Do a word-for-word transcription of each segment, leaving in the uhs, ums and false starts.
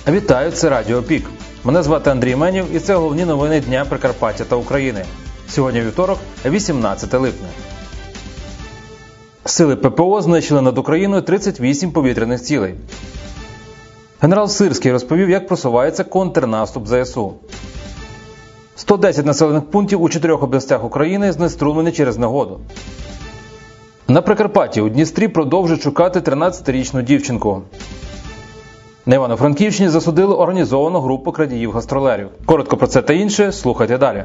Вітаю, це Радіо Пік. Мене звати Андрій Менів і це головні новини Дня Прикарпаття та України. Сьогодні вівторок, вісімнадцяте липня. Сили ППО знищили над Україною тридцять вісім повітряних цілей. Генерал Сирський розповів, як просувається контрнаступ ЗСУ. сто десять населених пунктів у чотирьох областях України знеструмлені через негоду. На Прикарпатті у Дністрі продовжують шукати тринадцятирічну дівчинку. На Івано-Франківщині засудили організовану групу крадіїв-гастролерів. Коротко про це та інше слухайте далі.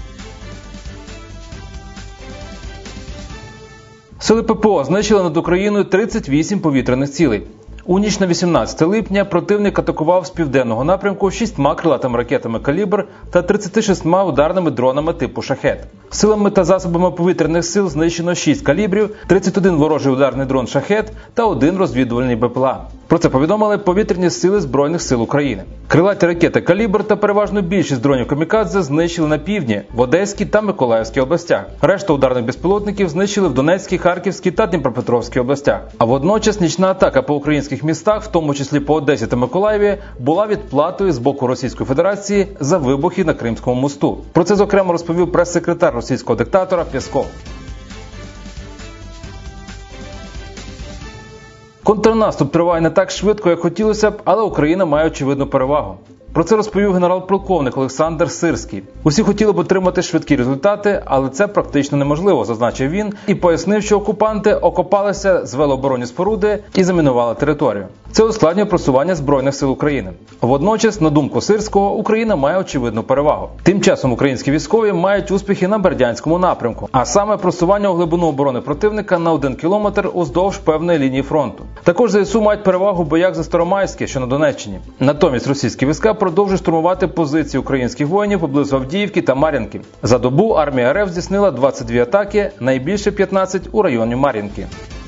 Сили ППО знищили над Україною тридцять вісім повітряних цілей. У ніч на вісімнадцяте липня противник атакував з південного напрямку шістьма крилатими ракетами «Калібр» та тридцятьма шістьма ударними дронами типу «Шахед». Силами та засобами повітряних сил знищено шість «Калібрів», тридцять один ворожий ударний дрон «Шахед» та один розвідувальний БПЛА. Про це повідомили повітряні сили Збройних сил України. Крилаті ракети «Калібр» та переважно більшість дронів «Камікадзе» знищили на півдні, в Одеській та Миколаївській областях. Решта ударних безпілотників знищили в Донецькій, Харківській та Дніпропетровській областях. А водночас нічна атака по українських містах, в тому числі по Одесі та Миколаєві, була відплатою з боку Російської Федерації за вибухи на Кримському мосту. Про це, зокрема, розповів прес-секретар російського диктатора Пєсков. Контрнаступ триває не так швидко, як хотілося б, але Україна має очевидну перевагу. Про це розповів генерал-полковник Олександр Сирський. Усі хотіли б отримати швидкі результати, але це практично неможливо, зазначив він, і пояснив, що окупанти окопалися, звели оборонні споруди і замінували територію. Це ускладнює просування Збройних сил України. Водночас, на думку Сирського, Україна має очевидну перевагу. Тим часом українські військові мають успіхи на Бердянському напрямку, а саме просування у глибину оборони противника на один кілометр уздовж певної лінії фронту. Також ЗСУ мають перевагу в боях за Старомайське, що на Донеччині. Натомість російські війська продовжують штурмувати позиції українських воїнів поблизу Авдіївки та Мар'їнки. За добу армія РФ здійснила двадцять дві атаки, найбільше п'ятнадцять у районі Мар'їнки.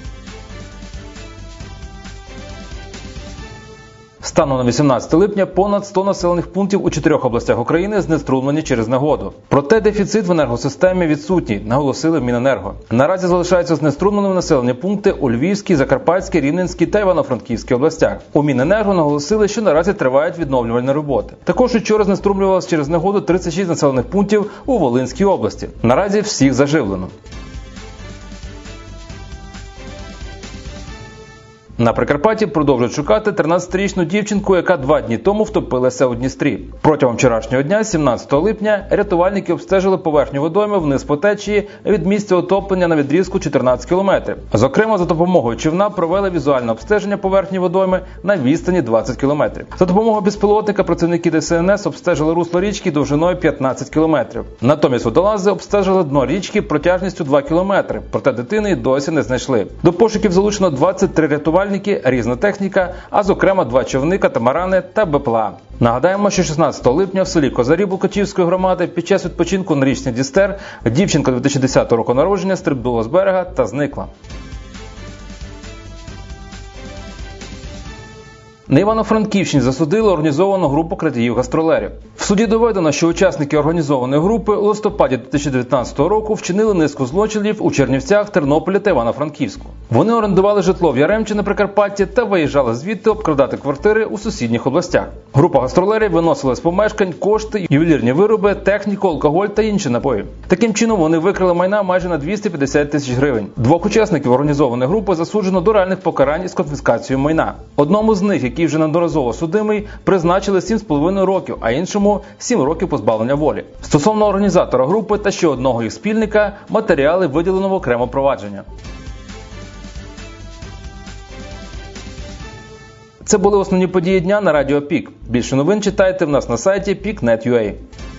Станом на вісімнадцяте липня понад сто населених пунктів у чотирьох областях України знеструмлені через негоду. Проте дефіцит в енергосистемі відсутній, наголосили в Міненерго. Наразі залишаються знеструмленими населені пункти у Львівській, Закарпатській, Рівненській та Івано-Франківській областях. У Міненерго наголосили, що наразі тривають відновлювальні роботи. Також учора знеструмлювалося через негоду тридцять шість населених пунктів у Волинській області. Наразі всіх заживлено. На Прикарпатті продовжують шукати тринадцятирічну дівчинку, яка два дні тому втопилася у Дністрі. Протягом вчорашнього дня, сімнадцятого липня, рятувальники обстежили поверхню водойми вниз по течії від місця утоплення на відрізку чотирнадцять кілометрів. Зокрема, за допомогою човна провели візуальне обстеження поверхні водойми на відстані двадцять кілометрів. За допомогою безпілотника працівники ДСНС обстежили русло річки довжиною п'ятнадцять кілометрів. Натомість водолази обстежили дно річки протяжністю два кілометри, проте дитини досі не знайшли. До пошуків залучено двадцять три рятувальники, різна техніка, а зокрема два човни, катамарани та БПЛА. Нагадаємо, що шістнадцятого липня в селі Козарі Булкачівської громади під час відпочинку на річці Дністер дівчинка дві тисячі десятого року народження стрибнула з берега та зникла. На Івано-Франківщині засудили організовану групу крадіїв-гастролерів. В суді доведено, що учасники організованої групи у листопаді дві тисячі дев'ятнадцятого року вчинили низку злочинів у Чернівцях, Тернополі та Івано-Франківську. Вони орендували житло в Яремчі на Прикарпатті та виїжджали звідти обкрадати квартири у сусідніх областях. Група гастролерів виносила з помешкань кошти, ювелірні вироби, техніку, алкоголь та інші напої. Таким чином вони викрали майна майже на двісті п'ятдесят тисяч гривень. Двох учасників організованої групи засуджено до реальних покарань із конфіскацією майна. Одному з них, який вже неодноразово судимий, призначили сім з половиною років, а іншому сім років позбавлення волі. Стосовно організатора групи та ще одного їх спільника, матеріали виділено в окремо провадження. Це були основні події дня на Радіо Пік. Більше новин читайте в нас на сайті пік крапка нет крапка ю а.